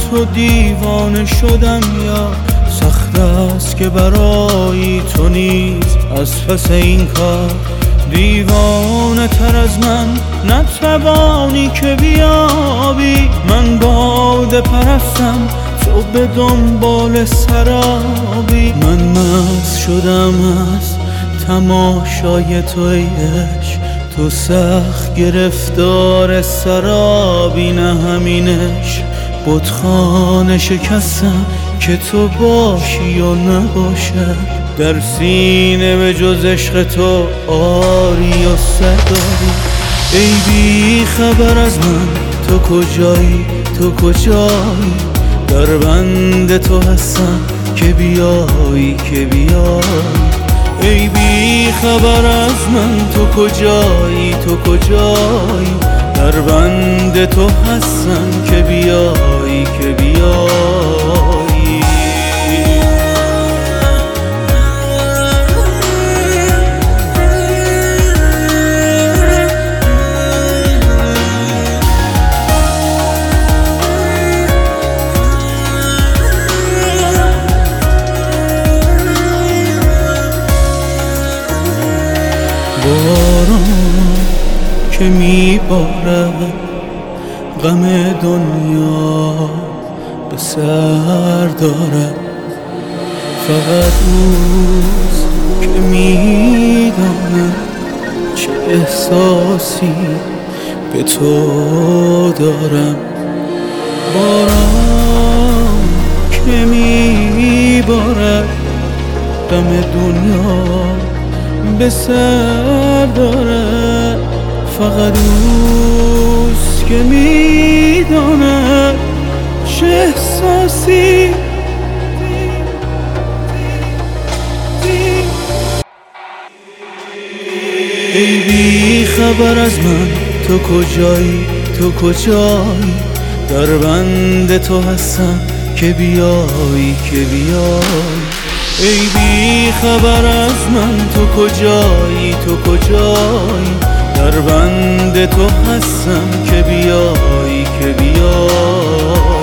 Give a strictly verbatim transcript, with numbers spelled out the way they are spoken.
تو دیوانه شدم یا سخت است که برای تو نیز از پس این کار دیوانه تر از من نتوانی که بیابی. من باده پرستم تو به دنبال سرابی. من مست شدم از تماشای تو ای عشق، تو سخت گرفتار سرابی. نه همینش بتخانه شکستم که تو باشی و نباشد در سینه به جز عشق تو آری و صداری. ای بی خبر از من تو کجایی تو کجایی، در بند تو هستم که بیایی که بیایی. ای بی خبر از من تو کجایی تو کجایی، در بند تو هستم که بیایی که بیایی. باران که میبارد غم دنیا به سر دارد، فقط روز که میداند چه احساسی به تو دارم. باران که میبارد غم دنیا به سر دارد، فقط روز که میداند چه احساسی. ای بی خبر از من تو کجایی تو کجایی، در بند تو هستم که بیایی که بیایی. ای بی خبر از من تو کجایی تو کجایی، در بند تو هستم که بیایی که بیایی.